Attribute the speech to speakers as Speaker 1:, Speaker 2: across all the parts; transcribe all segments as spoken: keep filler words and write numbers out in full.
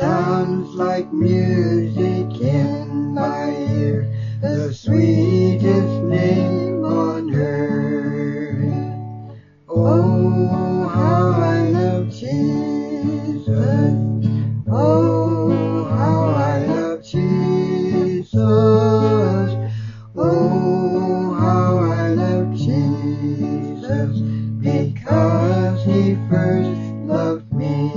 Speaker 1: sounds like music in my ear, the sweetest name on earth. Oh, how I love Jesus. Oh, how I love Jesus. Oh, how I love Jesus, because he first loved me.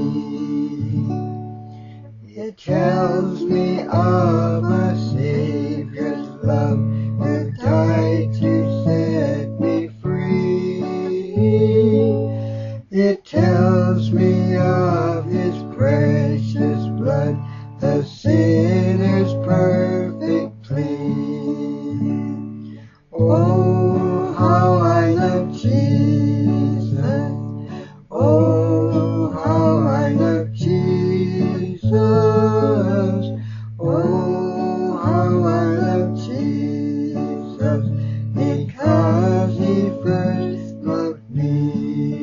Speaker 1: It tells me of a Savior's love who died to set me free. It tells me of his precious blood, the sinner's perfect plea. Oh, how I love Jesus. Oh, how I love Jesus. Oh, how I love Jesus, because he first loved me.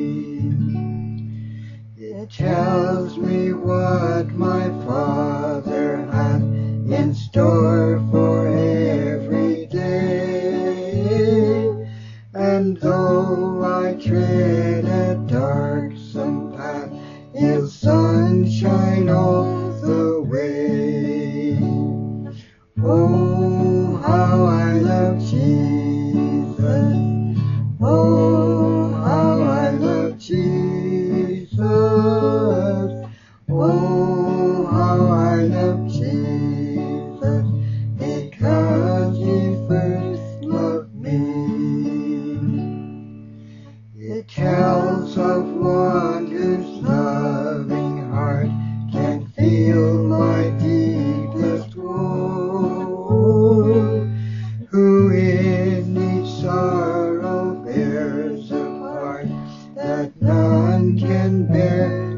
Speaker 1: It tells me what my Father hath in store for every day. And though I tread a darksome path, his sunshine all the way. Oh, how I love Jesus. Oh, how I love Jesus. Oh, how I love Jesus, because he first loved me. It tells of one whose loving heart can feel my deepest woe, who in each sorrow bears a part that none can bear